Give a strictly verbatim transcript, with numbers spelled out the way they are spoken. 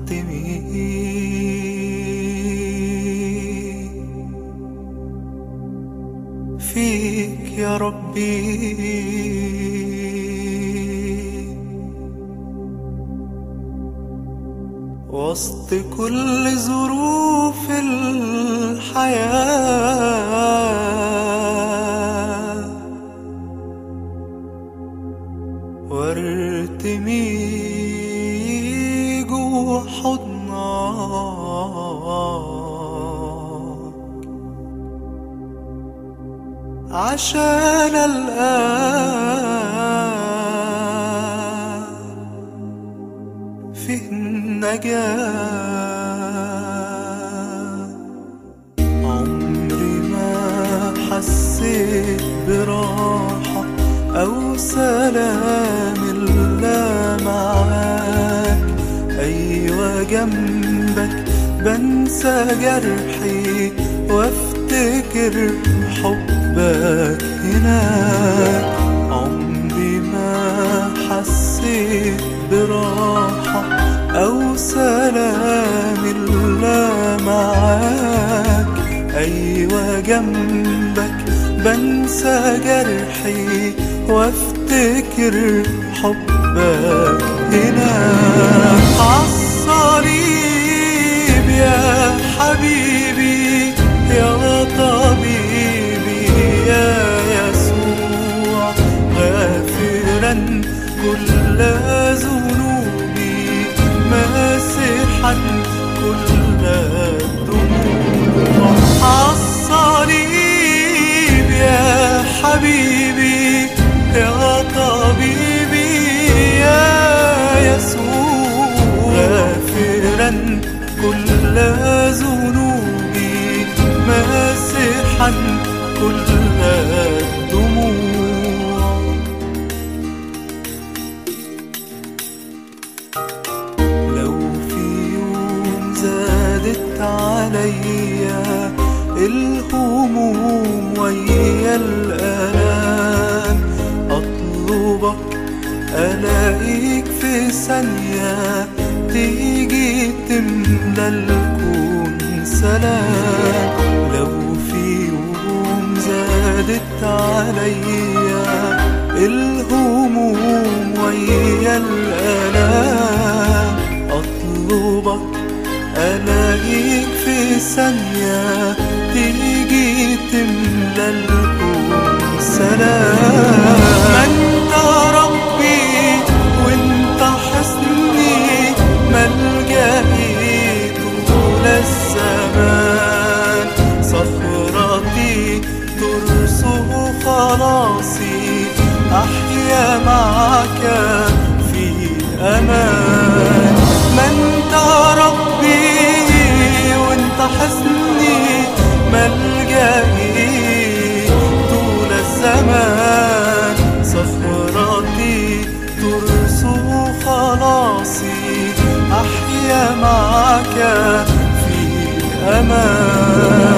وارتمي فيك يا ربي. وسط كل ظروف الحياة وارتمي جوا حضنك عشان الآن فيه النجاة. عمري ما حسيت براحة أو سلام إلا معاك. أيوة جنبك بنسى جرحي وافتكر حبك هناك. عمري ما حسيت براحة أو سلام إلا معاك. أيوة جنبك بنسى جرحي وافتكر حبك هناك. عالصليب يا حبيبي يا طبيبي يا يسوع، غافرا كل ذنوبي ماسحا كل الدموع. عالصليب يا حبيبي يا طبيبي يا يسوع، غافرا كل ذنوبي ماسحا كل الدموع. لو في يوم زادت عليا الهموم ويا الآلام، أطلبك ألاقيك في ثانية تيجي تملى الكون سلام. لو في يوم زادت عليا الهموم ويا الآلام، أطلبك ألاقيك في ثانية تيجي تملى الكون سلام. ما انت ربي وانت حصني ملجئي طول الزمان، صخرتي ترسخ خلاصي أحيا معك في أمان. ما انت ربي وانت حصني ملجئي طول الزمان، صخرتي ترسخ خلاصي أحيا معك في أمان.